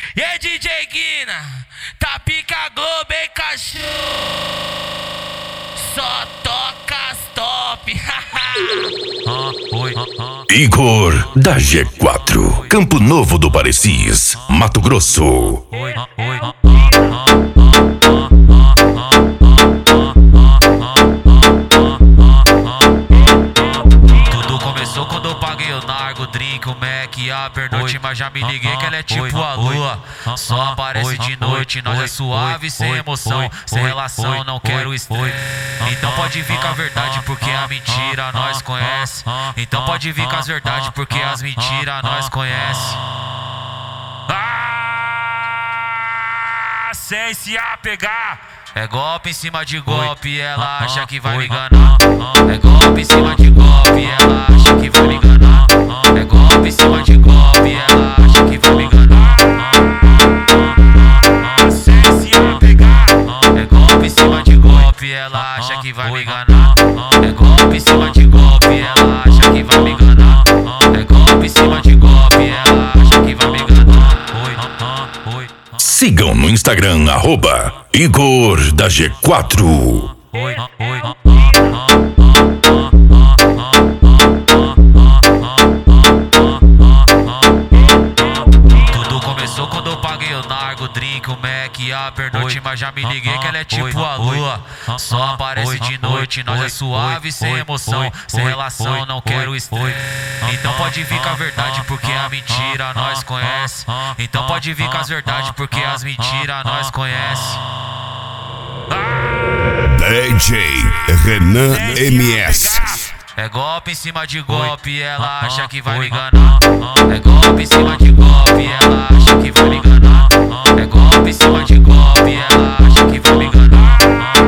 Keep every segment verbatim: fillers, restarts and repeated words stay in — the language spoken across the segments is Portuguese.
E aí, D J Guina, tá pica Globo, hein, cachorro? Só toca as top. Igor da G quatro, Campo Novo do Parecis, Mato Grosso. Tudo começou quando eu paguei o nargo, drink, o Mac e a pernoite. Mas já me liguei que ela é tipo a lua, só aparece de noite. Nós é suave, sem emoção, sem relação, não quero estresse. Então pode vir com a verdade, porque a mentira nós conhece. Então pode vir com as verdades, porque as mentiras nós conhece. Ah, sem se apegar. É golpe em cima de golpe, ela acha que vai me enganar. É golpe em cima de golpe, ela acha que vai me enganar. É golpe em cima de golpe, ela acha que vai me enganar. Sem se apegar. É golpe em cima de golpe, ela acha que vai me enganar. É golpe em cima de golpe, ela acha que vai me enganar. É golpe em cima de golpe, ela acha que vai me enganar. Oi, oi. Sigam no Instagram, arroba Igor da G quatro. Oi, oi. Tudo começou quando eu paguei o nargo, drink, o Mac e a pernoite. Mas já me liguei que ela é tipo a lua, só aparece de noite. Nós é suave, sem emoção, sem relação, não quero estresse. Então pode vir com a verdade, porque a mentira nós conhece. Então pode vir com as verdades, porque as mentiras nós conhece. D J Renan M S. É golpe em cima de golpe, ela acha que vai me enganar. É golpe em cima de golpe, ela acha que vai me enganar. É golpe em cima de golpe, ela acha que vai me enganar.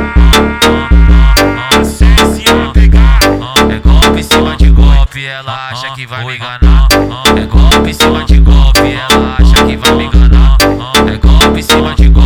Sem se apegar. É golpe em cima de golpe, ela acha que vai me enganar. É golpe em cima de golpe, ela acha que vai me enganar. É golpe em cima de golpe.